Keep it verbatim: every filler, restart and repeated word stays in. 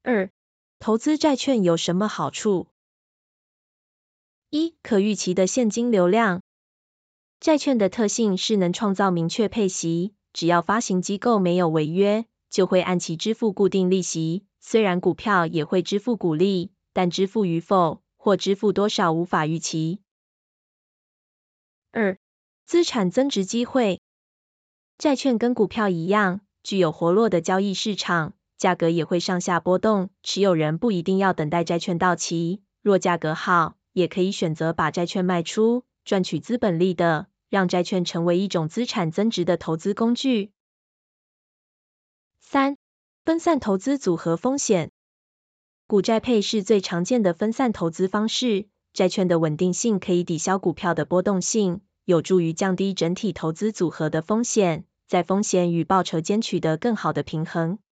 二、投资债券有什么好处？一、可预期的现金流量。债券的特性是能创造明确配息，只要发行机构没有违约，就会按期支付固定利息。虽然股票也会支付股利，但支付与否或支付多少无法预期。二、资产增值机会。债券跟股票一样，具有活络的交易市场，价格也会上下波动，持有人不一定要等待债券到期，若价格好，也可以选择把债券卖出，赚取资本利得，让债券成为一种资产增值的投资工具。三、分散投资组合风险。股债配是最常见的分散投资方式，债券的稳定性可以抵消股票的波动性，有助于降低整体投资组合的风险，在风险与报酬间取得更好的平衡。